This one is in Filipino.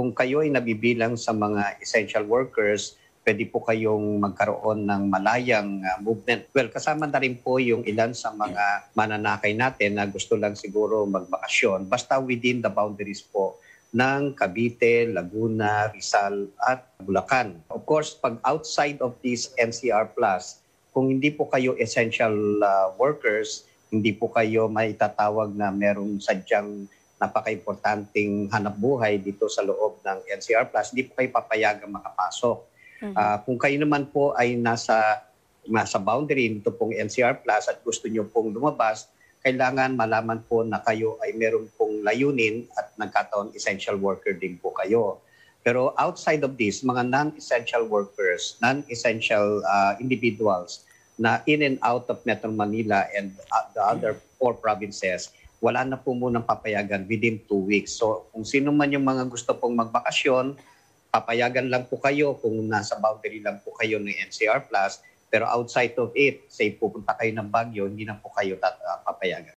kung kayo ay nabibilang sa mga essential workers, pwede po kayong magkaroon ng malayang movement. Well, kasama na rin po yung ilan sa mga mananakay natin na gusto lang siguro magbakasyon, basta within the boundaries po ng Cavite, Laguna, Rizal at Bulacan. Of course, pag outside of this NCR Plus, kung hindi po kayo essential workers, hindi po kayo maitatawag na merong sadyang napaka-importanting hanap buhay dito sa loob ng NCR Plus, hindi po kayo papayagang makapasok. Kung kayo naman po ay nasa boundary nito pong NCR Plus at gusto nyo pong lumabas, kailangan malaman po na kayo ay meron pong layunin at nagkataon essential worker din po kayo. Pero outside of this, mga non-essential workers, non-essential individuals na in and out of Metro Manila and the other 4 provinces, wala na po munang papayagan within 2 weeks. So kung sino man yung mga gusto pong magbakasyon, papayagan lang po kayo kung nasa boundary lang po kayo ng NCR Plus. Pero outside of it, say pupunta kayo ng Baguio, hindi na po kayo papayagan.